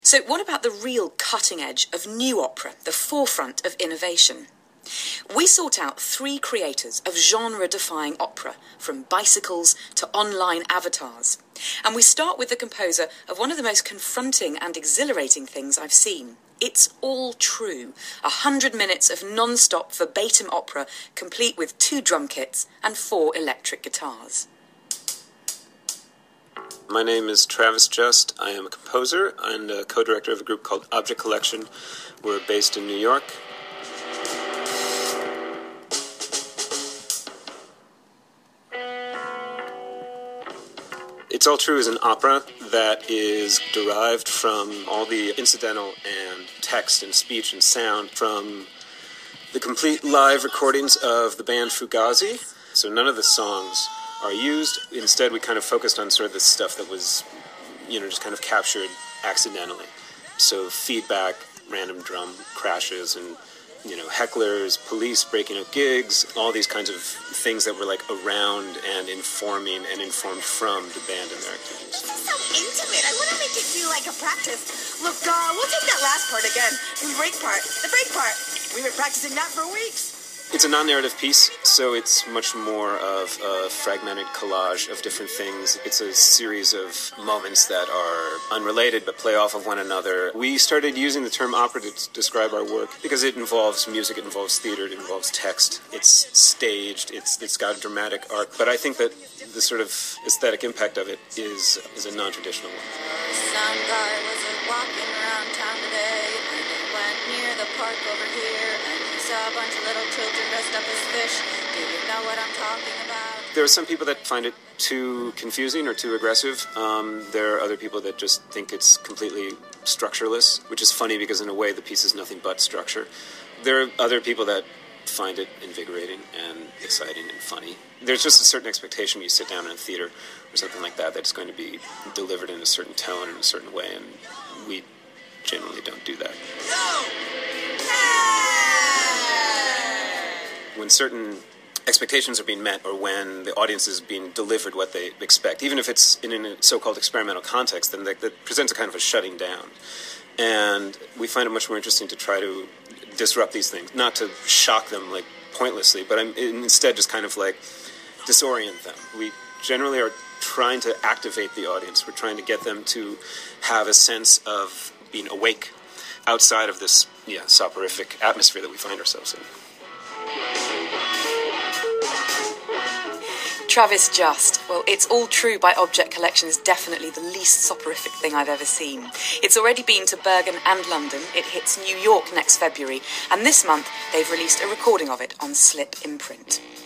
So what about the real cutting edge of new opera, the forefront of innovation? We sought out 3 creators of genre-defying opera, from bicycles to online avatars. And we start with the composer of one of the most confronting and exhilarating things I've seen. It's All True, 100 minutes of non-stop verbatim opera, complete with 2 drum kits and 4 electric guitars. My name is Travis Just. I am a composer and a co-director of a group called Object Collection. We're based in New York. It's All True is an opera that is derived from all the incidental and text and speech and sound from the complete live recordings of the band Fugazi. So none of the songs are used. Instead, we kind of focused on sort of the stuff that was, just kind of captured accidentally. So feedback, random drum crashes, and, hecklers, police breaking up gigs, all these kinds of things that were like around and informing and informed from the band and their activities. It's so intimate. I want to make it feel like a practice. Look, we'll take that last part again. The break part. We've been practicing that for weeks. It's a non-narrative piece, so it's much more of a fragmented collage of different things. It's a series of moments that are unrelated but play off of one another. We started using the term opera to describe our work because it involves music, it involves theater, it involves text. It's staged, it's got a dramatic arc, but I think that the sort of aesthetic impact of it is a non-traditional one. Some guy was walking around town today, and he went near the park over here, and he saw a bunch of little children dressed up as fish. Do you know what I'm talking about? There are some people that find it too confusing or too aggressive. There are other people that just think it's completely structureless, which is funny because in a way the piece is nothing but structure. There are other people that find it invigorating and exciting and funny. There's just a certain expectation when you sit down in a theater or something like that it's going to be delivered in a certain tone in a certain way, and we generally don't do that. When certain expectations are being met, or when the audience is being delivered what they expect, even if it's in a so-called experimental context, then that presents a kind of a shutting down. And we find it much more interesting to try to disrupt these things, not to shock them like pointlessly, but instead just kind of like disorient them. We generally are trying to activate the audience. We're trying to get them to have a sense of being awake outside of this soporific atmosphere that we find ourselves in. Travis Just. Well, It's All True by Object Collection is definitely the least soporific thing I've ever seen. It's already been to Bergen and London. It hits New York next February. And this month, they've released a recording of it on Slip Imprint.